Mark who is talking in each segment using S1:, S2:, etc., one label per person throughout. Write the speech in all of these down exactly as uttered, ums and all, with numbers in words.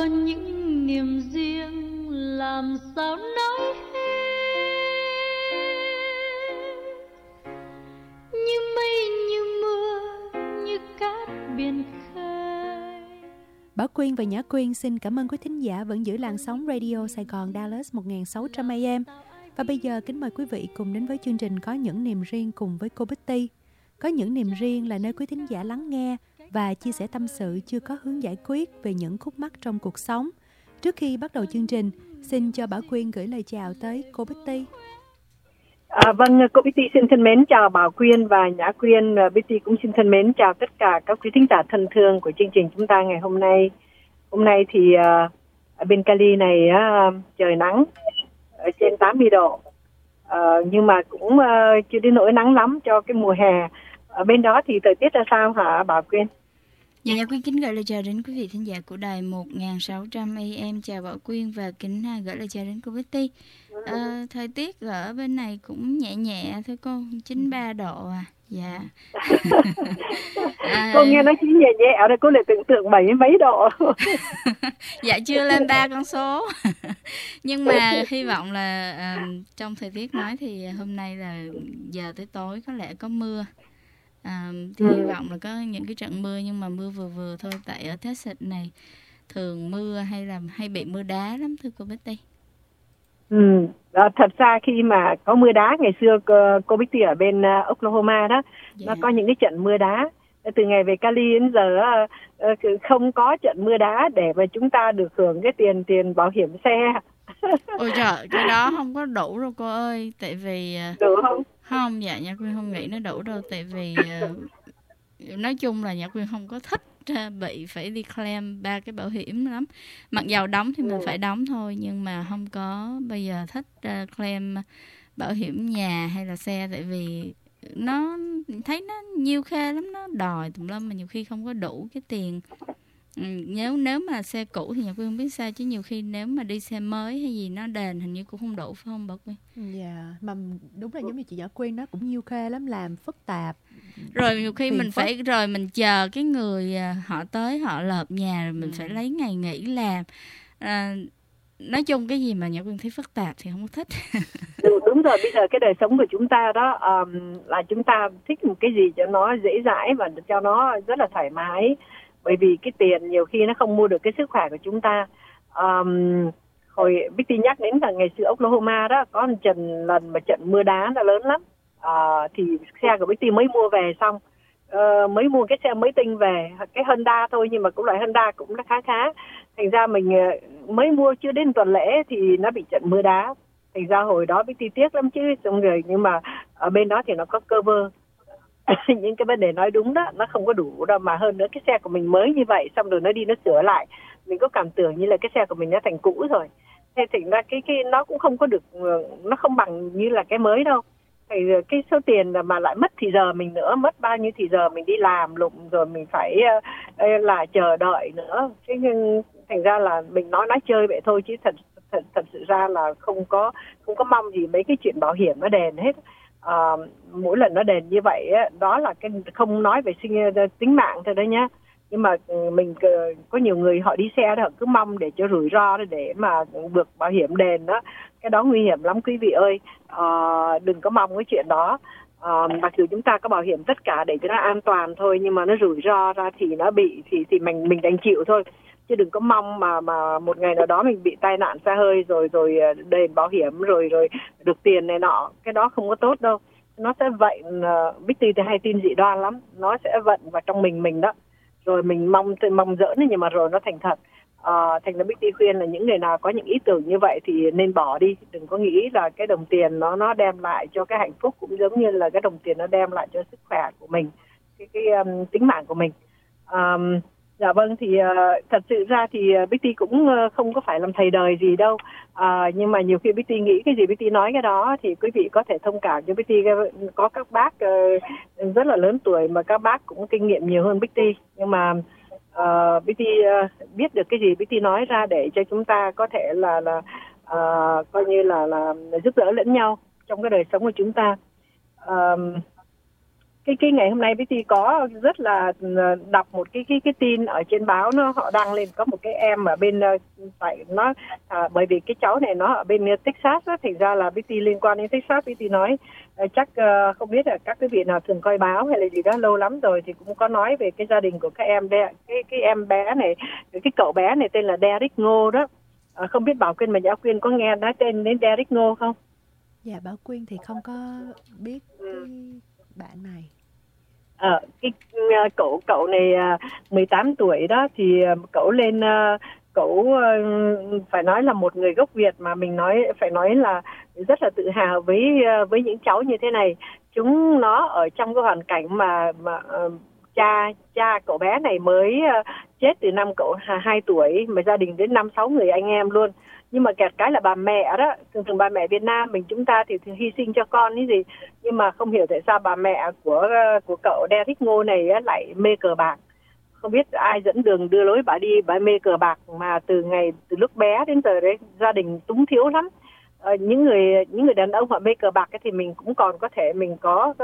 S1: có những niềm riêng làm sao nói hết, như mây như mưa như cát biển khơi.
S2: Bảo Quyên và Nhã Quyên xin cảm ơn quý thính giả vẫn giữ làn sóng Radio Sài Gòn Dallas một nghìn sáu trăm A M. Và bây giờ kính mời quý vị cùng đến với chương trình Có những niềm riêng cùng với cô Betty. Có những niềm riêng là nơi quý thính giả lắng nghe và chia sẻ tâm sự chưa có hướng giải quyết về những khúc mắc trong cuộc sống. Trước khi bắt đầu chương trình, xin cho Bảo Quyên gửi lời chào tới cô Betty.
S3: À, vâng, cô Betty xin thân mến chào Bảo Quyên và Nhã Quyên. Betty cũng xin thân mến chào tất cả các quý thính giả thân thương của chương trình chúng ta ngày hôm nay. Hôm nay thì uh, ở bên Cali này uh, trời nắng ở trên tám mươi độ, uh, nhưng mà cũng uh, chưa đến nỗi nắng lắm cho cái mùa hè. Ở bên đó thì thời tiết ra sao hả Bảo Quyên?
S4: Dạ, Nhã Quyên kính gửi lời chào đến quý vị thính giả của đài một nghìn sáu trăm A M. Chào Bảo Quyên và kính gửi lời chào đến cô Betty. À, thời tiết ở bên này cũng nhẹ nhẹ thôi cô, chín mươi ba độ à. Dạ.
S3: à, cô nghe nói chín nhẹ nhẹ ở đây, cô lại tưởng tượng bảy mấy độ.
S4: Dạ chưa lên ba con số. Nhưng mà hy vọng là à, trong thời tiết nói thì hôm nay là giờ tới tối có lẽ có mưa. À, thì ừ. hy vọng là có những cái trận mưa, nhưng mà mưa vừa vừa thôi, tại ở Texas này thường mưa hay là hay bị mưa đá lắm thưa cô Betty.
S3: Ừ, đó, thật ra khi mà có mưa đá ngày xưa cô, cô Betty ở bên uh, Oklahoma đó, dạ. Nó có những cái trận mưa đá. Từ ngày về Cali đến giờ uh, không có trận mưa đá để mà chúng ta được hưởng cái tiền tiền bảo hiểm xe.
S4: Ôi trời, cái đó không có đủ đâu cô ơi, tại vì
S3: đủ không?
S4: Không, dạ Nhã Quyên không nghĩ nó đủ đâu, tại vì uh, nói chung là Nhã Quyên không có thích uh, bị phải đi claim ba cái bảo hiểm lắm. Mặc dầu đóng thì mình ừ. phải đóng thôi, nhưng mà không có bây giờ thích uh, claim bảo hiểm nhà hay là xe, tại vì nó thấy nó nhiều khê lắm, nó đòi tùm lum mà nhiều khi không có đủ cái tiền. Ừ, nếu nếu mà xe cũ thì Nhã Quyên không biết sao, chứ nhiều khi nếu mà đi xe mới hay gì nó đền hình như cũng không đủ, phải không Bảo Quyên?
S2: Dạ, yeah, mà đúng là giống như chị Nhã Quyên đó, cũng nhiều khê lắm, làm phức tạp.
S4: Rồi nhiều khi mình phức. phải rồi mình chờ cái người họ tới họ lợp nhà rồi mình ừ. phải lấy ngày nghỉ làm. À, nói chung cái gì mà Nhã Quyên thấy phức tạp thì không có thích.
S3: Đúng, đúng rồi, bây giờ cái đời sống của chúng ta đó um, là chúng ta thích một cái gì cho nó dễ dãi và cho nó rất là thoải mái. Bởi vì cái tiền nhiều khi nó không mua được cái sức khỏe của chúng ta. Um, hồi Betty nhắc đến là ngày xưa Oklahoma đó có một trận lần mà trận mưa đá nó lớn lắm. Uh, thì xe của Betty mới mua về xong, uh, mới mua cái xe mới tinh về, cái Honda thôi, nhưng mà cũng loại Honda cũng nó khá khá. Thành ra mình uh, mới mua chưa đến tuần lễ thì nó bị trận mưa đá. Thành ra hồi đó Betty tiếc lắm chứ, xong rồi nhưng mà ở bên đó thì nó có cover. Những cái vấn đề nói đúng đó, nó không có đủ đâu, mà hơn nữa cái xe của mình mới như vậy, xong rồi nó đi nó sửa lại, mình có cảm tưởng như là cái xe của mình nó thành cũ rồi. Thế thì ra cái cái nó cũng không có được, nó không bằng như là cái mới đâu. Thì cái số tiền mà lại mất thì giờ mình nữa, mất bao nhiêu thì giờ mình đi làm lụng rồi mình phải uh, là chờ đợi nữa. Thế nhưng thành ra là mình nói nói chơi vậy thôi, chứ thật thật thật sự ra là không có không có mong gì mấy cái chuyện bảo hiểm nó đền hết. À, mỗi lần nó đền như vậy á, đó là cái không nói về sinh tính mạng thôi đấy nhá, nhưng mà mình có nhiều người họ đi xe đó, họ cứ mong để cho rủi ro để mà được bảo hiểm đền đó, cái đó nguy hiểm lắm quý vị ơi. À, đừng có mong cái chuyện đó. À, mặc dù chúng ta có bảo hiểm tất cả để cho nó an toàn thôi, nhưng mà nó rủi ro ra thì nó bị thì thì mình mình đành chịu thôi, chứ đừng có mong mà mà một ngày nào đó mình bị tai nạn xe hơi rồi rồi đền bảo hiểm rồi rồi được tiền này nọ, cái đó không có tốt đâu. Nó sẽ vậy, uh, Betty thì hay tin dị đoan lắm, nó sẽ vận vào trong mình mình đó, rồi mình mong mong giỡn nhưng mà rồi nó thành thật. Uh, thành ra Betty khuyên là những người nào có những ý tưởng như vậy thì nên bỏ đi, đừng có nghĩ là cái đồng tiền nó nó đem lại cho cái hạnh phúc cũng giống như là cái đồng tiền nó đem lại cho sức khỏe của mình, cái cái um, tính mạng của mình. Um, Dạ vâng, thì uh, thật sự ra thì uh, Betty cũng uh, không có phải làm thầy đời gì đâu. Uh, nhưng mà nhiều khi Betty nghĩ cái gì Betty nói cái đó thì quý vị có thể thông cảm cho Betty. Có các bác uh, rất là lớn tuổi mà các bác cũng kinh nghiệm nhiều hơn Betty. Nhưng mà uh, Betty uh, biết được cái gì Betty nói ra để cho chúng ta có thể là, là uh, coi như là, là giúp đỡ lẫn nhau trong cái đời sống của chúng ta. Uh, cái cái ngày hôm nay Betty có rất là đọc một cái cái cái tin ở trên báo, nó họ đăng lên có một cái em ở bên tại nó à, bởi vì cái cháu này nó ở bên Texas á, thành ra là Betty liên quan đến Texas. Betty nói chắc uh, không biết là các quý vị nào thường coi báo hay là gì đó lâu lắm rồi thì cũng có nói về cái gia đình của các em đây, cái cái em bé này, cái cậu bé này tên là Derek Ngô đó. À, không biết Bảo Quyên và Nhã Quyên có nghe nói tên đến Derek Ngô không?
S2: Dạ Bảo Quyên thì không có biết cái bạn này.
S3: Ờ, cái uh, cậu cậu này uh, mười tám tuổi đó thì uh, cậu lên uh, cậu uh, phải nói là một người gốc Việt mà mình nói phải nói là rất là tự hào với uh, với những cháu như thế này. Chúng nó ở trong cái hoàn cảnh mà mà uh, cha cha cậu bé này mới uh, chết từ năm cậu hai tuổi, mà gia đình đến năm sáu người anh em luôn. Nhưng mà kẹt cái là bà mẹ đó, thường thường bà mẹ Việt Nam mình chúng ta thì thường hy sinh cho con cái gì, nhưng mà không hiểu tại sao bà mẹ của của cậu Derek Ngô này lại mê cờ bạc. Không biết ai dẫn đường đưa lối bà đi, bà mê cờ bạc mà từ ngày từ lúc bé đến giờ đấy gia đình túng thiếu lắm. Ờ, những người những người đàn ông họ mê cờ bạc thì mình cũng còn có thể mình có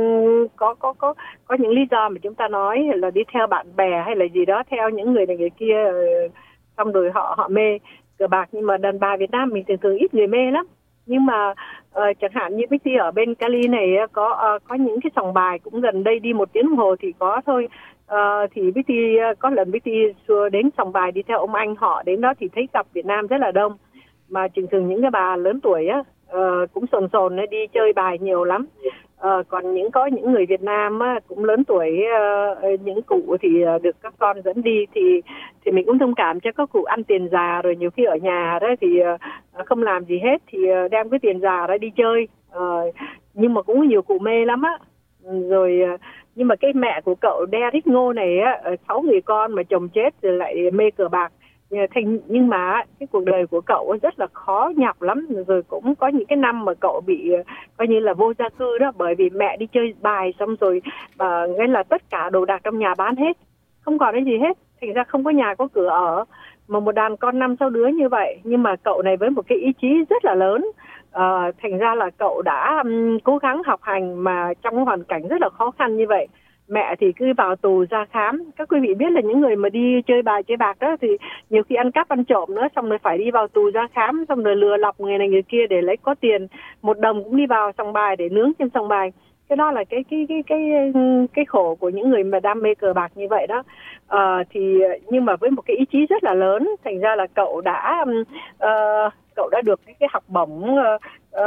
S3: có có có có những lý do mà chúng ta nói là đi theo bạn bè hay là gì đó, theo những người này người kia, xong rồi họ họ mê cờ bạc. Nhưng mà đàn bà Việt Nam mình thường thường ít người mê lắm. Nhưng mà uh, chẳng hạn như Betty ở bên Cali này có uh, có những cái sòng bài cũng gần đây đi một tiếng đồng hồ thì có thôi. Uh, thì Betty uh, có lần Betty xua đến sòng bài đi theo ông anh họ đến đó thì thấy cặp Việt Nam rất là đông, mà thường thường những cái bà lớn tuổi á uh, cũng sồn sồn đi chơi bài nhiều lắm. Uh, còn những có những người Việt Nam á, cũng lớn tuổi, uh, những cụ thì uh, được các con dẫn đi thì thì mình cũng thông cảm cho các cụ ăn tiền già rồi nhiều khi ở nhà đó thì uh, không làm gì hết thì uh, đem cái tiền già đó đi chơi. Uh, nhưng mà cũng có nhiều cụ mê lắm á. Rồi uh, nhưng mà cái mẹ của cậu Derek Ngô này á, sáu người con mà chồng chết rồi lại mê cờ bạc. Thành, nhưng mà cái cuộc đời của cậu rất là khó nhọc lắm. Rồi cũng có những cái năm mà cậu bị coi như là vô gia cư đó, bởi vì mẹ đi chơi bài xong rồi và uh, là tất cả đồ đạc trong nhà bán hết, không còn cái gì hết, thành ra không có nhà có cửa ở, mà một đàn con năm sáu đứa như vậy. Nhưng mà cậu này với một cái ý chí rất là lớn, uh, thành ra là cậu đã um, cố gắng học hành mà trong hoàn cảnh rất là khó khăn như vậy. Mẹ thì cứ vào tù ra khám. Các quý vị biết là những người mà đi chơi bài chơi bạc đó thì nhiều khi ăn cắp ăn trộm nữa, xong rồi phải đi vào tù ra khám, xong rồi lừa lọc người này người kia để lấy có tiền. Một đồng cũng đi vào sòng bài để nướng trên sòng bài. Cái đó là cái cái cái cái cái khổ của những người mà đam mê cờ bạc như vậy đó. À, thì nhưng mà với một cái ý chí rất là lớn, thành ra là cậu đã uh, cậu đã được cái, cái học bổng uh,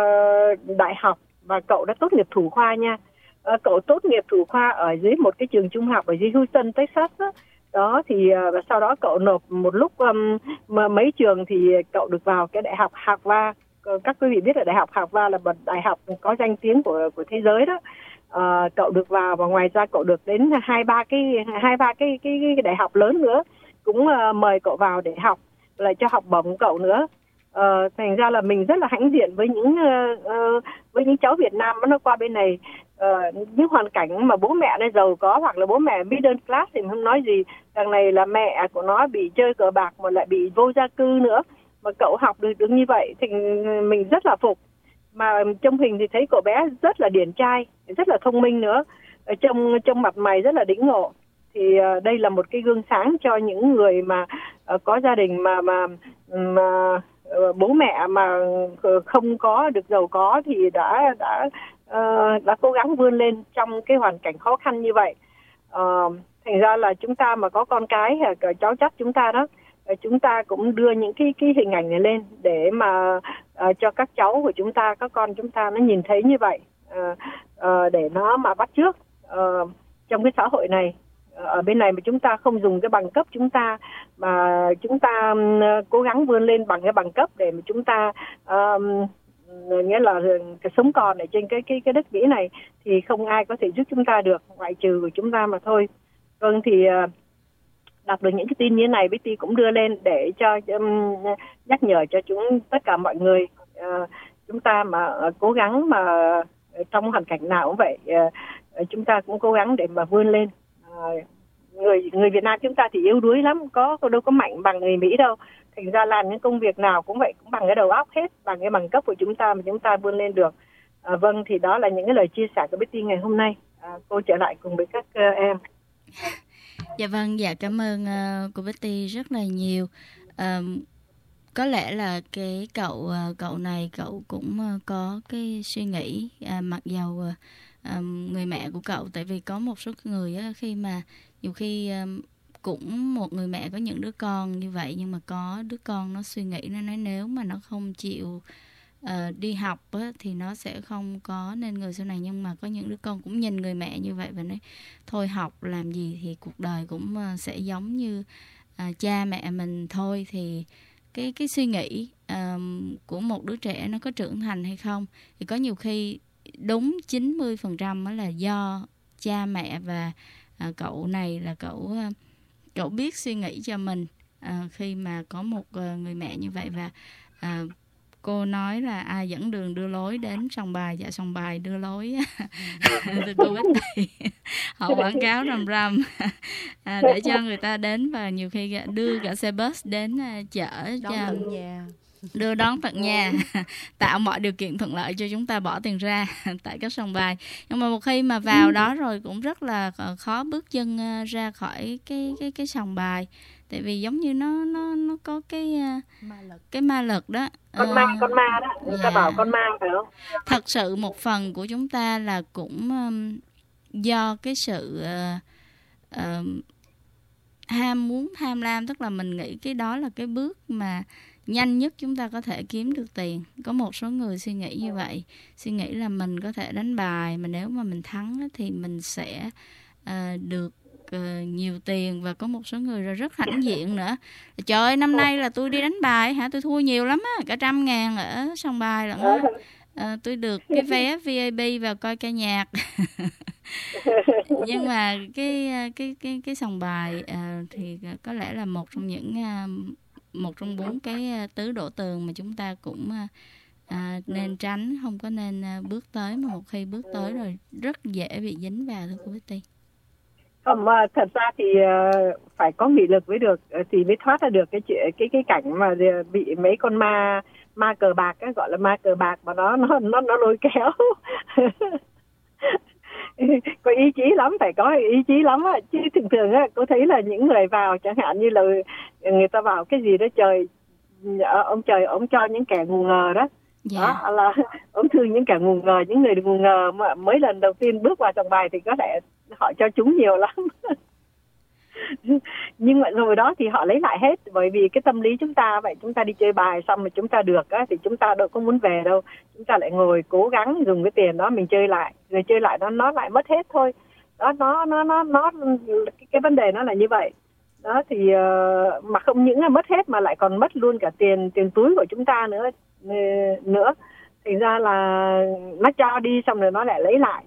S3: uh, đại học và cậu đã tốt nghiệp thủ khoa nha. Uh, cậu tốt nghiệp thủ khoa ở dưới một cái trường trung học ở dưới Houston, Texas đó. Đó thì uh, sau đó cậu nộp một lúc um, mà mấy trường thì cậu được vào cái đại học Harvard. Các quý vị biết là đại học Harvard là một đại học có danh tiếng của của thế giới đó. Uh, cậu được vào và ngoài ra cậu được đến hai ba cái hai ba cái cái, cái đại học lớn nữa cũng uh, mời cậu vào để học, lại cho học bổng cậu nữa. Uh, thành ra là mình rất là hãnh diện với những uh, uh, với những cháu Việt Nam nó qua bên này. Uh, những hoàn cảnh mà bố mẹ nó giàu có hoặc là bố mẹ middle class thì mình không nói gì. Đằng này là mẹ của nó bị chơi cờ bạc mà lại bị vô gia cư nữa, mà cậu học được được như vậy thì mình rất là phục. Mà trong hình thì thấy cậu bé rất là điển trai, rất là thông minh nữa, trong trong mặt mày rất là đĩnh ngộ. Thì uh, đây là một cái gương sáng cho những người mà uh, có gia đình mà mà mà uh, bố mẹ mà không có được giàu có thì đã đã uh, đã cố gắng vươn lên trong cái hoàn cảnh khó khăn như vậy. Uh, thành ra là chúng ta mà có con cái uh, cháu chắc chúng ta đó, chúng ta cũng đưa những cái cái hình ảnh này lên để mà uh, cho các cháu của chúng ta, các con chúng ta nó nhìn thấy như vậy, uh, uh, để nó mà bắt chước uh, trong cái xã hội này. Uh, ở bên này mà chúng ta không dùng cái bằng cấp chúng ta, mà chúng ta um, cố gắng vươn lên bằng cái bằng cấp để mà chúng ta um, nghĩa là cái sống còn ở trên cái cái cái đất Mỹ này, thì không ai có thể giúp chúng ta được ngoại trừ của chúng ta mà thôi. Vâng, thì uh, đọc được những cái tin như thế này, Betty cũng đưa lên để cho um, nhắc nhở cho chúng tất cả mọi người, uh, chúng ta mà uh, cố gắng mà uh, trong hoàn cảnh nào cũng vậy, uh, chúng ta cũng cố gắng để mà vươn lên. Uh, người người Việt Nam chúng ta thì yếu đuối lắm, có đâu có mạnh bằng người Mỹ đâu. Thành ra làm những công việc nào cũng vậy, cũng bằng cái đầu óc hết, bằng cái bằng cấp của chúng ta mà chúng ta vươn lên được. À, vâng, thì đó là những cái lời chia sẻ của Betty ngày hôm nay. à, cô trở lại cùng với các uh, em.
S4: Dạ vâng, dạ cảm ơn uh, cô Betty rất là nhiều. Uh, có lẽ là cái cậu uh, cậu này cậu cũng uh, có cái suy nghĩ uh, mặc dầu uh, um, người mẹ của cậu, tại vì có một số người uh, khi mà nhiều khi um, cũng một người mẹ có những đứa con như vậy, nhưng mà có đứa con nó suy nghĩ, nó nói nếu mà nó không chịu uh, đi học á, thì nó sẽ không có nên người sau này. Nhưng mà có những đứa con cũng nhìn người mẹ như vậy và nói thôi học làm gì thì cuộc đời cũng uh, sẽ giống như uh, cha mẹ mình thôi. Thì cái cái suy nghĩ uh, của một đứa trẻ nó có trưởng thành hay không thì có nhiều khi đúng chín mươi phần trăm là do cha mẹ, và uh, cậu này là cậu uh, cậu biết suy nghĩ cho mình uh, khi mà có một uh, người mẹ như vậy. Và uh, cô nói là ai dẫn đường đưa lối đến sòng bài, dạ sòng bài đưa lối từ cô Betty họ quảng cáo rầm rầm à, để cho người ta đến, và nhiều khi đưa cả xe bus đến uh, chở
S2: đón
S4: cho,
S2: tận nhà.
S4: đưa đón tận nhà, tạo mọi điều kiện thuận lợi cho chúng ta bỏ tiền ra tại các sòng bài. Nhưng mà một khi mà vào đó rồi cũng rất là khó bước chân ra khỏi cái cái cái sòng bài, tại vì giống như nó nó nó có cái
S2: ma lực.
S4: cái ma lực đó.
S3: Con ma con ma đó, người ta bảo con ma phải không?
S4: Thật sự một phần của chúng ta là cũng um, do cái sự uh, uh, ham muốn, tham lam, tức là mình nghĩ cái đó là cái bước mà nhanh nhất chúng ta có thể kiếm được tiền. Có một số người suy nghĩ như vậy, suy nghĩ là mình có thể đánh bài mà nếu mà mình thắng thì mình sẽ uh, được uh, nhiều tiền. Và có một số người là rất hãnh diện nữa, trời ơi năm nay là tôi đi đánh bài hả, tôi thua nhiều lắm á, cả trăm ngàn ở sòng bài lận á. Uh, tôi được cái vé vê i pê vào coi ca nhạc. Nhưng mà cái cái cái cái sòng bài uh, thì có lẽ là một trong những uh, một trong bốn cái tứ đổ tường mà chúng ta cũng à, nên tránh, không có nên bước tới, mà một khi bước tới rồi rất dễ bị dính vào, thưa cô Betty.
S3: Không, thật ra thì phải có nghị lực mới được, thì mới thoát ra được cái chuyện cái cái cảnh mà bị mấy con ma ma cờ bạc ấy, gọi là ma cờ bạc mà nó nó nó nó lôi kéo. Có ý chí lắm, phải có ý chí lắm á, chứ thường thường á cô thấy là những người vào chẳng hạn như là người ta vào cái gì đó trời, ông trời ông cho những kẻ ngu ngờ đó. Dạ. Đó là ông thương những kẻ ngu ngờ, những người ngu ngờ mà mới lần đầu tiên bước vào sòng bài thì có lẽ họ cho chúng nhiều lắm. Nhưng mà rồi đó thì họ lấy lại hết, bởi vì cái tâm lý chúng ta vậy, chúng ta đi chơi bài xong mà chúng ta được á thì chúng ta đâu có muốn về đâu, chúng ta lại ngồi cố gắng dùng cái tiền đó mình chơi lại, rồi chơi lại nó nó lại mất hết thôi. Đó nó nó nó nó cái, cái vấn đề nó là như vậy. Đó thì uh, mà không những là mất hết mà lại còn mất luôn cả tiền tiền túi của chúng ta nữa nữa. Thành ra là nó cho đi xong rồi nó lại lấy lại.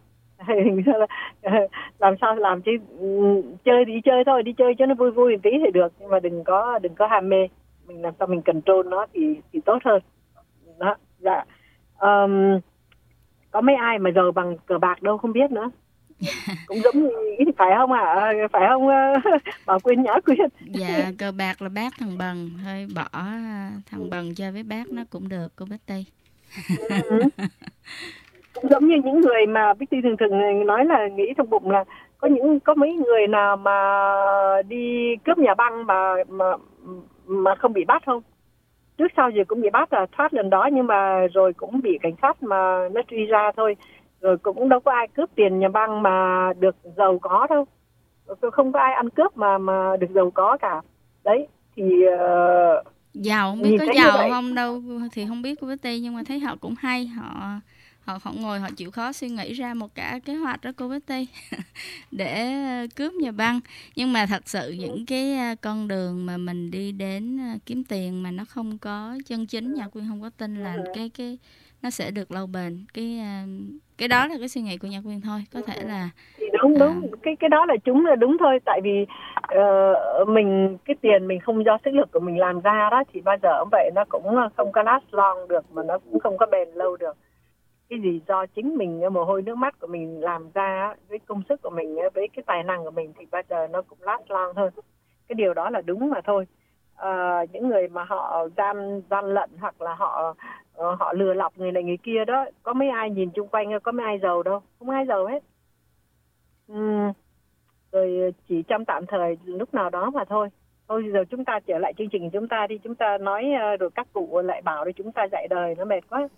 S3: Làm sao làm chứ, chơi thì đi chơi thôi, đi chơi cho nó vui vui một tí thì được, nhưng mà đừng có đừng có ham mê, mình làm sao mình control nó thì thì tốt hơn đó. Dạ. Um, có mấy ai mà giàu bằng cờ bạc đâu không biết nữa. Cũng giống như phải không ạ? À? Phải không Bảo Quyên, Nhã Quyên?
S4: Dạ, cờ bạc là bác thằng Bần thôi, bỏ thằng Bần chơi với bác nó cũng được, cô Betty.
S3: Cũng giống như những người mà Betty thường thường nói là nghĩ trong bụng là có những có mấy người nào mà đi cướp nhà băng mà mà mà không bị bắt không? Trước sau giờ cũng bị bắt, là thoát lần đó nhưng mà rồi cũng bị cảnh sát mà nó truy ra thôi. Rồi cũng đâu có ai cướp tiền nhà băng mà được giàu có đâu. Không có ai ăn cướp mà mà được giàu có cả. Đấy thì uh,
S4: giàu không biết có giàu không đâu thì không biết cô Betty, nhưng mà thấy họ cũng hay, họ họ họ ngồi họ chịu khó suy nghĩ ra một cả kế hoạch đó cô Betty để cướp nhà băng. Nhưng mà thật sự những cái con đường mà mình đi đến kiếm tiền mà nó không có chân chính, Nhã Quyên không có tin là cái cái nó sẽ được lâu bền. Cái cái đó là cái suy nghĩ của Nhã Quyên thôi, có thể là
S3: đúng đúng à... cái cái đó là chúng là đúng thôi, tại vì uh, mình cái tiền mình không do sức lực của mình làm ra đó thì bao giờ cũng vậy, nó cũng không có last long được, mà nó cũng không có bền lâu được. Cái gì do chính mình mồ hôi nước mắt của mình làm ra với công sức của mình, với cái tài năng của mình thì bao giờ nó cũng last long hơn. Cái điều đó là đúng mà thôi. À, những người mà họ gian gian lận hoặc là họ họ lừa lọc người này người kia đó, có mấy ai nhìn chung quanh, có mấy ai giàu đâu, không ai giàu hết. Uhm, rồi chỉ trong tạm thời lúc nào đó mà thôi. Thôi giờ chúng ta trở lại chương trình của chúng ta đi. Chúng ta nói rồi các cụ lại bảo để chúng ta dạy đời, nó mệt quá.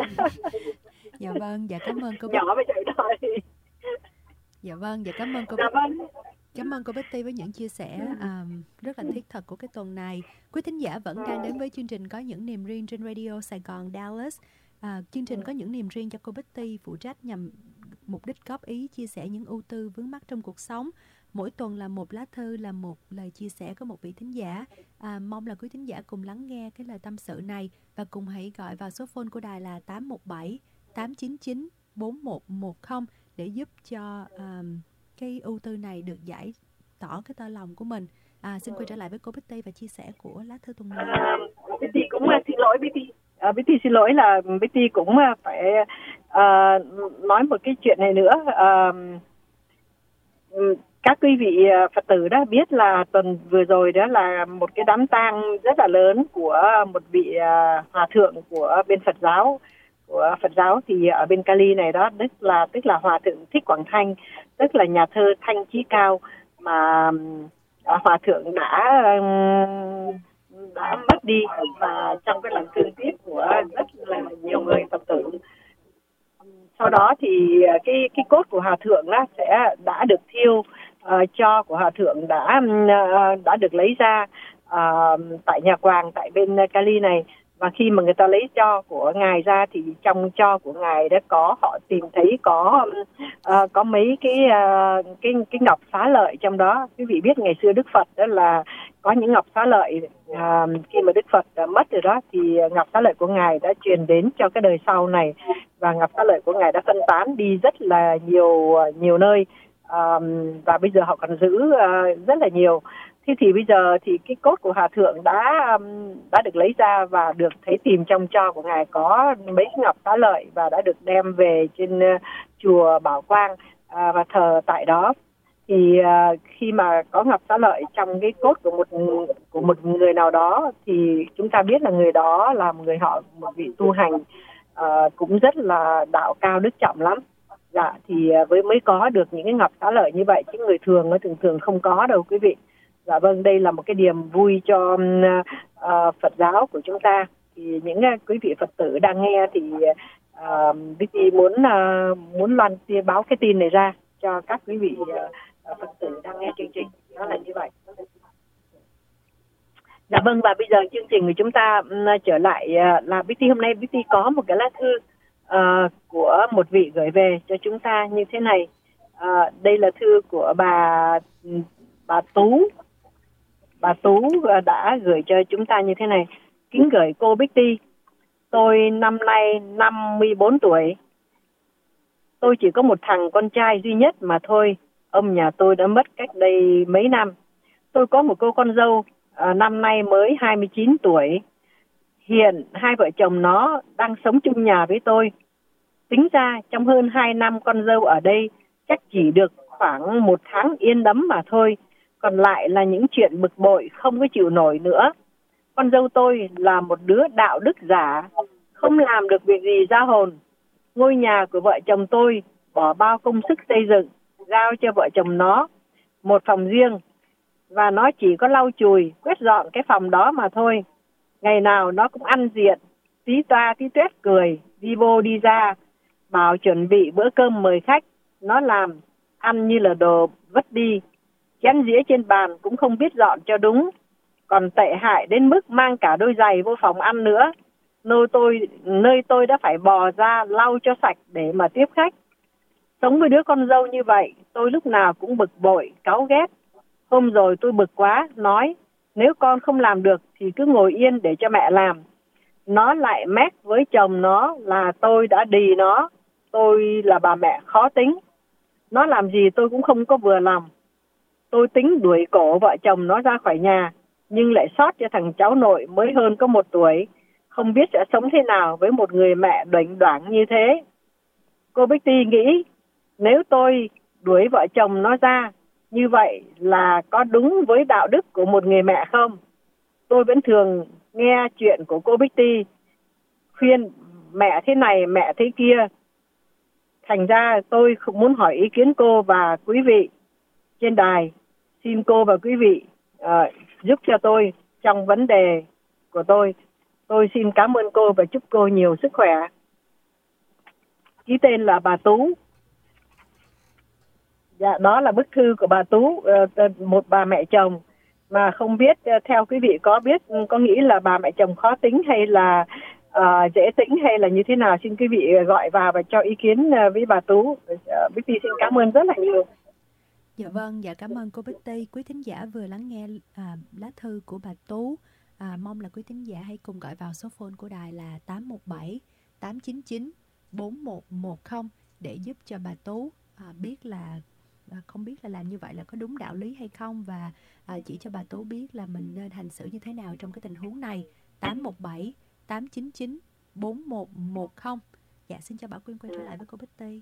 S2: Dạ vâng, dạ cảm ơn cô Bích.
S3: Nhỏ mới dạy đời.
S2: Dạ vâng, dạ cảm ơn cô
S3: Dạ
S2: Bích.
S3: vâng.
S2: Cảm ơn cô Betty với những chia sẻ um, rất là thiết thực của cái tuần này. Quý thính giả vẫn đang đến với chương trình Có Những Niềm Riêng trên Radio Sài Gòn Dallas. À, chương trình Có Những Niềm Riêng cho cô Betty phụ trách nhằm mục đích góp ý, chia sẻ những ưu tư vướng mắc trong cuộc sống. Mỗi tuần là một lá thư, là một lời chia sẻ của một vị thính giả. À, mong là quý thính giả cùng lắng nghe cái lời tâm sự này và cùng hãy gọi vào số phone của đài là tám một bảy tám chín chín bốn một một không để giúp cho um, cái ưu tư này được giải tỏ cái tơ lòng của mình. À, xin quay trở lại với cô Betty và chia sẻ của lá thư tuần này.
S3: À, Betty cũng uh, xin lỗi Betty. À, Betty xin lỗi là Betty cũng uh, phải uh, nói một cái chuyện này nữa. Uh, các quý vị uh, Phật tử đã biết là tuần vừa rồi đó là một cái đám tang rất là lớn của một vị uh, hòa thượng của bên Phật giáo. Của Phật giáo thì ở bên Cali này đó, tức là tức là hòa thượng Thích Quảng Thanh, tức là nhà thơ Thanh Chí Cao mà uh, hòa thượng đã uh, đã mất đi, và trong cái lòng thương tiếc của rất là nhiều người Phật tử. Sau đó thì cái cái cốt của hòa thượng đó sẽ đã được thiêu, uh, cho của hòa thượng đã uh, đã được lấy ra uh, tại nhà Quàng tại bên Cali này. Và khi mà người ta lấy tro của ngài ra thì trong tro của ngài đã có, họ tìm thấy có uh, có mấy cái uh, cái cái ngọc xá lợi trong đó. Quý vị biết ngày xưa Đức Phật đó là có những ngọc xá lợi, uh, khi mà Đức Phật đã mất rồi đó thì ngọc xá lợi của ngài đã truyền đến cho cái đời sau này, và ngọc xá lợi của ngài đã phân tán đi rất là nhiều nhiều nơi, uh, và bây giờ họ còn giữ uh, rất là nhiều. Thế thì bây giờ thì cái cốt của hòa thượng đã đã được lấy ra và được thấy tìm trong tro của ngài có mấy ngọc xá lợi, và đã được đem về trên uh, chùa Bảo Quang uh, và thờ tại đó. Thì uh, khi mà có ngọc xá lợi trong cái cốt của một của một người nào đó thì chúng ta biết là người đó là một người họ một vị tu hành uh, cũng rất là đạo cao đức trọng lắm. Dạ thì uh, với mới có được những cái ngọc xá lợi như vậy, chứ người thường nó thường thường không có đâu quý vị. Dạ vâng, đây là một cái niềm vui cho uh, Phật giáo của chúng ta. Thì những uh, quý vị Phật tử đang nghe thì uh, Betty muốn uh, muốn loan báo cái tin này ra cho các quý vị uh, Phật tử đang nghe chương trình. Nó là như vậy. Dạ vâng, và bây giờ chương trình của chúng ta uh, trở lại uh, là Betty hôm nay Betty có một cái lá thư uh, của một vị gửi về cho chúng ta như thế này. Uh, đây là thư của bà bà Tú. Bà Tú đã gửi cho chúng ta như thế này. Kính gửi cô Betty, tôi năm nay năm mươi bốn tuổi. Tôi chỉ có một thằng con trai duy nhất mà thôi. Ông nhà tôi đã mất cách đây mấy năm. Tôi có một cô con dâu à, năm nay mới hai mươi chín tuổi. Hiện hai vợ chồng nó đang sống chung nhà với tôi. Tính ra trong hơn hai năm con dâu ở đây chắc chỉ được khoảng một tháng yên đấm mà thôi. Còn lại là những chuyện bực bội không có chịu nổi nữa. Con dâu tôi là một đứa đạo đức giả, không làm được việc gì ra hồn. Ngôi nhà của vợ chồng tôi bỏ bao công sức xây dựng, giao cho vợ chồng nó một phòng riêng, và nó chỉ có lau chùi, quét dọn cái phòng đó mà thôi. Ngày nào nó cũng ăn diện, tí toa tí tuét cười, đi vô đi ra, bảo chuẩn bị bữa cơm mời khách. Nó làm, ăn như là đồ vứt đi. Chén dĩa trên bàn cũng không biết dọn cho đúng. Còn tệ hại đến mức mang cả đôi giày vô phòng ăn nữa. Nơi tôi, nơi tôi đã phải bò ra lau cho sạch để mà tiếp khách. Sống với đứa con dâu như vậy, tôi lúc nào cũng bực bội, cáu ghét. Hôm rồi tôi bực quá, nói nếu con không làm được thì cứ ngồi yên để cho mẹ làm. Nó lại mét với chồng nó là tôi đã đì nó. Tôi là bà mẹ khó tính. Nó làm gì tôi cũng không có vừa lòng. Tôi tính đuổi cổ vợ chồng nó ra khỏi nhà, nhưng lại sót cho thằng cháu nội mới hơn có một tuổi. Không biết sẽ sống thế nào với một người mẹ đoảnh đoảng như thế. Cô Betty nghĩ nếu tôi đuổi vợ chồng nó ra, như vậy là có đúng với đạo đức của một người mẹ không? Tôi vẫn thường nghe chuyện của cô Betty khuyên mẹ thế này mẹ thế kia. Thành ra tôi không muốn hỏi ý kiến cô và quý vị trên đài. Xin cô và quý vị uh, giúp cho tôi trong vấn đề của tôi. Tôi xin cảm ơn cô và chúc cô nhiều sức khỏe. Ký tên là bà Tú. Dạ, đó là bức thư của bà Tú, uh, một bà mẹ chồng mà không biết uh, theo quý vị có biết có nghĩ là bà mẹ chồng khó tính hay là uh, dễ tính hay là như thế nào, xin quý vị gọi vào và cho ý kiến uh, với bà Tú. Uh, Betty xin cảm ơn rất là nhiều.
S2: Dạ vâng, dạ cảm ơn cô Betty. Quý thính giả vừa lắng nghe à, lá thư của bà Tú. À, mong là quý thính giả hãy cùng gọi vào số phone của đài là tám một bảy tám chín chín bốn một một không để giúp cho bà Tú à, biết là à, không biết là làm như vậy là có đúng đạo lý hay không, và à, chỉ cho bà Tú biết là mình nên hành xử như thế nào trong cái tình huống này. Tám một bảy tám chín chín bốn một một không. Dạ, xin cho Bảo Quyên quay trở lại với cô Betty.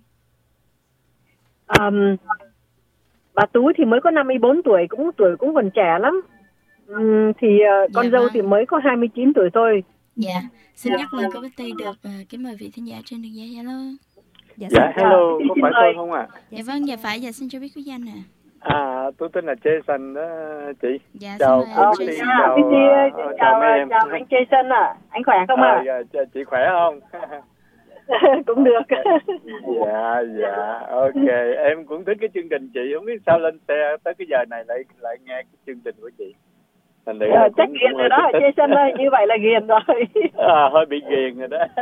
S3: Um, bà Tú thì mới có năm mươi bốn tuổi, cũng tuổi cũng còn trẻ lắm. Um, thì uh, con dạ dâu vâng. thì mới có hai mươi chín tuổi thôi.
S4: Dạ, xin nhắc lời cô Betty được uh, kính mời vị thính giả trên đường dây. Hello.
S5: Dạ, dạ hello, có phải tôi không ạ? À?
S4: Dạ vâng, dạ phải, dạ xin cho biết quý danh nè.
S5: À, tôi tên là Jason đó chị.
S4: Dạ,
S5: chào
S4: cô
S3: Betty, chào, chào, uh, chào, chào mấy em. Chào anh Jason ạ, à. Anh khỏe không ạ?
S5: À, dạ, chị khỏe không?
S3: Cũng được.
S5: Dạ, dạ, ok. Em cũng thích cái chương trình chị, không biết sao lên xe tới cái giờ này lại lại nghe cái chương trình của chị.
S3: Thành à, chắc ghiền rồi đó, Jason ơi, như vậy là ghiền rồi.
S5: À, hơi bị ghiền rồi đó.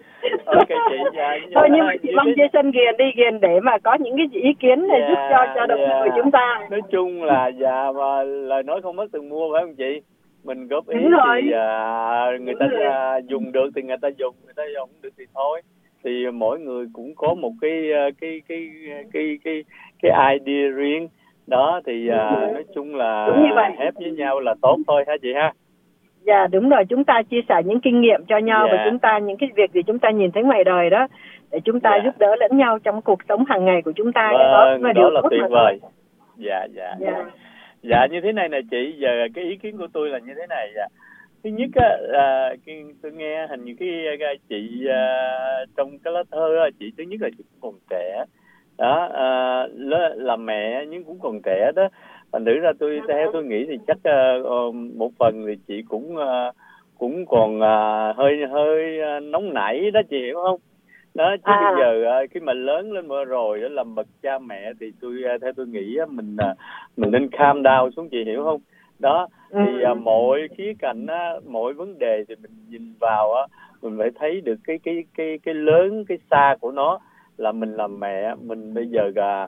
S5: Ok chị, dạ.
S3: Thôi nhưng mà chị mong Jason ghiền đi, ghiền để mà có những cái ý kiến để yeah, giúp cho cho đồng yeah. của chúng ta.
S5: Nói chung là dạ, mà lời nói không mất từng mua phải không chị? Mình góp ý thì à, người ta à, dùng được thì người ta dùng, người ta dùng không được thì thôi. Thì mỗi người cũng có một cái cái cái cái cái cái idea riêng. Đó thì à, nói chung là hép với nhau là tốt thôi hả chị ha?
S3: Dạ đúng rồi, chúng ta chia sẻ những kinh nghiệm cho nhau yeah. và chúng ta những cái việc gì chúng ta nhìn thấy ngoài đời đó để chúng ta yeah. giúp đỡ lẫn nhau trong cuộc sống hàng ngày của chúng ta.
S5: Vâng, đó, là, đó là tuyệt vời. Dạ dạ. Dạ. Dạ như thế này nè chị, giờ cái ý kiến của tôi là như thế này. Dạ. Thứ nhất á, là cái, tôi nghe hình như cái, cái chị à, trong cái lá thơ á, chị thứ nhất là chị còn trẻ. Đó, à, là mẹ nhưng cũng còn trẻ đó. Thành thử ra tôi theo tôi nghĩ thì chắc uh, một phần thì chị cũng uh, cũng còn uh, hơi hơi uh, nóng nảy đó chị hiểu không? Đó chứ à. Bây giờ uh, khi mà lớn lên mà rồi đó làm bậc cha mẹ thì tôi uh, theo tôi nghĩ uh, mình uh, mình nên calm down xuống chị hiểu không? Đó thì uh, mọi khía cạnh uh, mọi vấn đề thì mình nhìn vào uh, mình phải thấy được cái cái cái cái lớn cái xa của nó. Là mình làm mẹ, mình bây giờ à,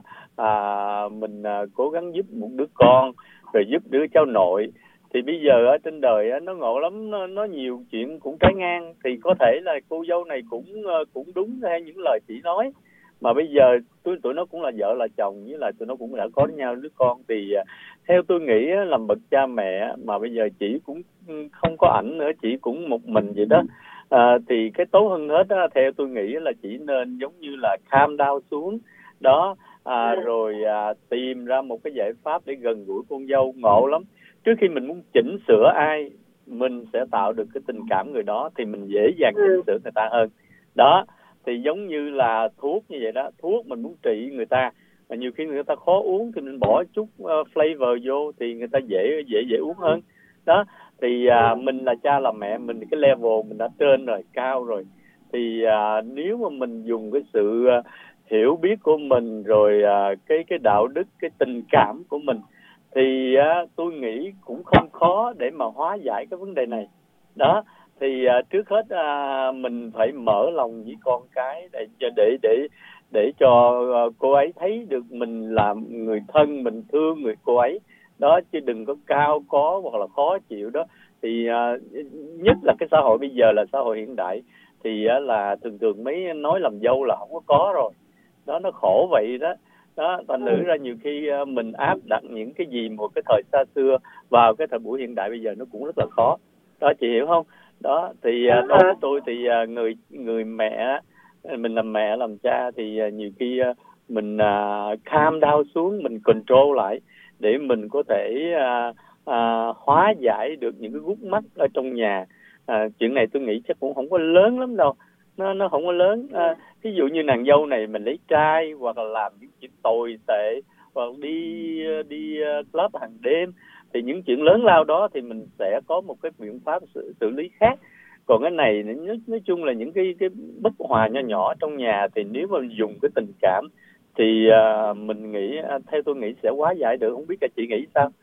S5: à, mình à, cố gắng giúp một đứa con, rồi giúp đứa cháu nội. Thì bây giờ ở trên đời á, nó ngộ lắm, nó, nó nhiều chuyện cũng trái ngang. Thì có thể là cô dâu này cũng cũng đúng theo những lời chị nói. Mà bây giờ tụi, tụi nó cũng là vợ là chồng, với lại tụi nó cũng đã có nhau đứa con. Thì à, theo tôi nghĩ á, làm bậc cha mẹ mà bây giờ chị cũng không có ảnh nữa, chị cũng một mình vậy đó. À, thì cái tốt hơn hết á, theo tôi nghĩ là chỉ nên giống như là calm down xuống đó à, rồi à, tìm ra một cái giải pháp để gần gũi con dâu. Ngộ lắm, trước khi mình muốn chỉnh sửa ai mình sẽ tạo được cái tình cảm người đó thì mình dễ dàng chỉnh sửa người ta hơn. Đó thì giống như là thuốc như vậy đó, thuốc mình muốn trị người ta mà nhiều khi người ta khó uống thì mình bỏ chút uh, flavor vô thì người ta dễ dễ dễ uống hơn. Đó thì à, mình là cha là mẹ, mình cái level mình đã trên rồi, cao rồi. Thì à, nếu mà mình dùng cái sự à, hiểu biết của mình rồi à, cái cái đạo đức, cái tình cảm của mình thì à, tôi nghĩ cũng không khó để mà hóa giải cái vấn đề này. Đó thì à, trước hết à, mình phải mở lòng với con cái để để để để cho à, cô ấy thấy được mình là người thân, mình thương người cô ấy. Đó chứ đừng có cao có hoặc là khó chịu đó. Thì uh, nhất là cái xã hội bây giờ là xã hội hiện đại thì uh, là thường thường mấy nói làm dâu là không có có rồi. Đó nó khổ vậy đó. Đó thành thử ra nhiều khi uh, mình áp đặt những cái gì một cái thời xa xưa vào cái thời buổi hiện đại bây giờ nó cũng rất là khó. Đó chị hiểu không? Đó thì uh, đối với tôi thì uh, người người mẹ, mình làm mẹ làm cha thì uh, nhiều khi uh, mình uh, calm down xuống, mình control lại để mình có thể à, à, hóa giải được những cái gút mắt ở trong nhà. À, chuyện này tôi nghĩ chắc cũng không có lớn lắm đâu. nó nó không có lớn. À, ví dụ như nàng dâu này mình lấy trai, hoặc là làm những chuyện tồi tệ, hoặc đi đi club hàng đêm, thì những chuyện lớn lao đó thì mình sẽ có một cái biện pháp xử, xử lý khác. Còn cái này nói, nói chung là những cái cái bất hòa nho nhỏ trong nhà, thì nếu mà dùng cái tình cảm thì uh, mình nghĩ, theo tôi nghĩ sẽ hóa giải được. Không biết cả chị nghĩ sao?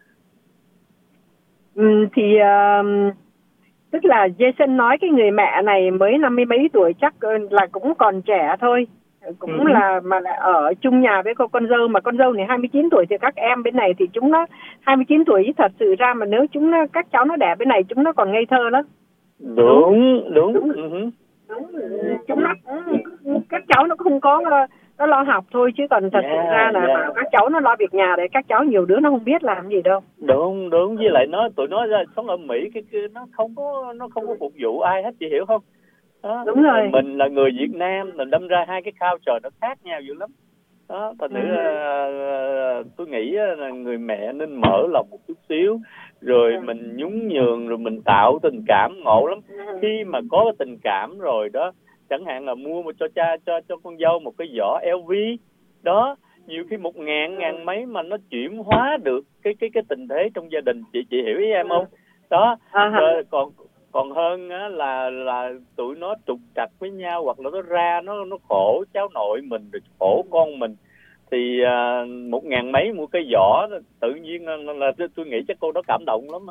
S3: Ừ, thì uh, tức là Jason nói cái người mẹ này mới năm mươi mấy tuổi, chắc là cũng còn trẻ thôi, cũng ừ. là mà lại ở chung nhà với cô con dâu, mà con dâu này hai mươi chín tuổi, thì các em bên này thì chúng nó hai mươi chín tuổi, thật sự ra mà nếu chúng nó, các cháu nó đẻ bên này chúng nó còn ngây thơ lắm.
S5: Đúng, đúng. đúng.
S3: đúng. đúng. Chúng nó, các cháu nó không có, nó lo học thôi, chứ còn thật yeah, sự ra là yeah. các cháu nó lo việc nhà đấy, các cháu nhiều đứa nó không biết làm gì đâu.
S5: Đúng, đúng. Với lại nó tụi nó ra sống ở Mỹ, cái kia nó không có nó không có phục vụ ai hết, chị hiểu không? Đó. Đúng rồi. Mình là người Việt Nam, mình đâm ra hai cái culture nó khác nhau dữ lắm. Đó, thành thử ừ. uh, tôi nghĩ là người mẹ nên mở lòng một chút xíu, rồi ừ. mình nhún nhường, rồi mình tạo tình cảm ngộ lắm. Ừ. Khi mà có cái tình cảm rồi đó, chẳng hạn là mua một cho cha cho cho con dâu một cái giỏ L V đó, nhiều khi một ngàn ngàn mấy mà nó chuyển hóa được cái cái cái tình thế trong gia đình, chị chị hiểu ý em không? Đó, à, rồi còn còn hơn á, là là tụi nó trục trặc với nhau, hoặc là nó ra nó nó khổ cháu nội mình, rồi khổ con mình, thì à, một ngàn mấy mua cái giỏ, tự nhiên là, là tôi nghĩ chắc cô đó cảm động lắm.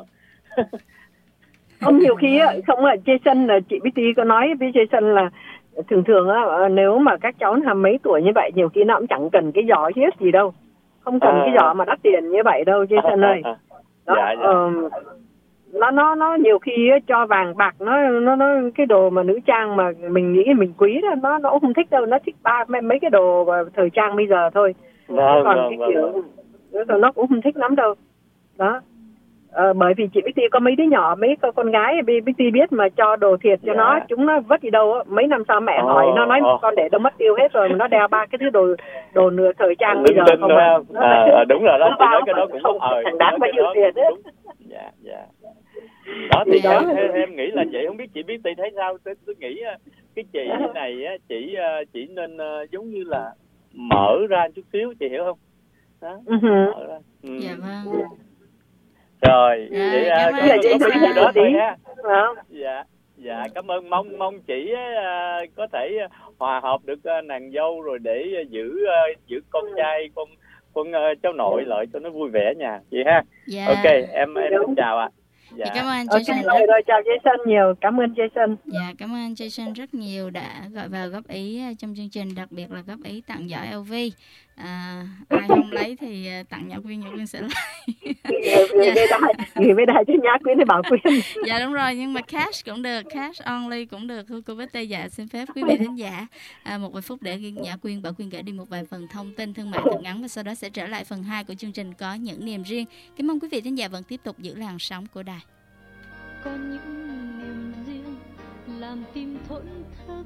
S3: Không, nhiều khi á, không là Jason, là chị Bitty có nói với Jason là thường thường á, nếu mà các cháu là mấy tuổi như vậy, nhiều khi nó cũng chẳng cần cái giỏ hiếp gì đâu, không cần à. cái giỏ mà đắt tiền như vậy đâu Jason ơi. Đó, dạ, dạ. Uh, nó nó nó nhiều khi cho vàng bạc, nó nó nó cái đồ mà nữ trang mà mình nghĩ mình quý đó, nó nó không thích đâu, nó thích ba mấy cái đồ thời trang bây giờ thôi.
S5: Vâng,
S3: còn
S5: vâng,
S3: cái
S5: vâng,
S3: kiểu
S5: vâng.
S3: nó cũng không thích lắm đâu. Đó. Ờ, bởi vì chị Bitty có mấy đứa nhỏ, mấy con gái Bitty biết mà cho đồ thiệt cho yeah. nó, chúng nó vất đi đâu á, mấy năm sau mẹ oh, hỏi nó nói oh. con để đâu mất tiêu hết rồi, mà nó đeo ba cái thứ đồ đồ nửa thời trang bây giờ không
S5: à. À, à, đúng rồi đó, chị nói cái đó cũng không ờ
S3: thằng đáng bao nhiêu tiền đấy.
S5: Dạ dạ. Đó thì đó. Em, em, em nghĩ là vậy, không biết chị Bitty thấy sao? Tôi, tôi nghĩ cái chị này á, chị chỉ nên giống như là mở ra chút xíu, chị hiểu không? Đó. Uh-huh. Mở ra. Ừ.
S4: Dạ vâng.
S5: Rồi,
S4: dạ,
S5: vậy
S4: à,
S5: có gì đó, đó thôi ha. Dạ, dạ, cảm ơn, mong mong chị uh, có thể hòa hợp được uh, nàng dâu, rồi để uh, giữ uh, giữ con trai, con con uh, cháu nội lại cho nó vui vẻ nha, chị ha.
S4: Dạ.
S5: Ok, em em xin chào ạ.
S4: Dạ. Dạ, cảm ơn Jason.
S3: Okay, rồi, rồi, chào Jason nhiều, cảm ơn Jason.
S4: Dạ, cảm ơn Jason rất nhiều đã gọi vào góp ý trong chương trình, đặc biệt là góp ý tặng giỏ L V. À, ai không lấy thì tặng Nhã Quyên, Nhã Quyên sẽ lấy.
S3: Gửi về đài cho Nhã Quyên thì bảo Quyên.
S4: Dạ đúng rồi, nhưng mà cash cũng được, cash only cũng được. Cô Betty dạ xin phép quý vị thính giả à, một vài phút để Nhã Quyên, Bảo Quyên gửi đi một vài phần thông tin thương mại thật ngắn, và sau đó sẽ trở lại phần hai của chương trình Có Những Niềm Riêng. Kính mong quý vị thính giả vẫn tiếp tục giữ làn sóng của đài.
S1: Có những niềm riêng làm tim thổn thức,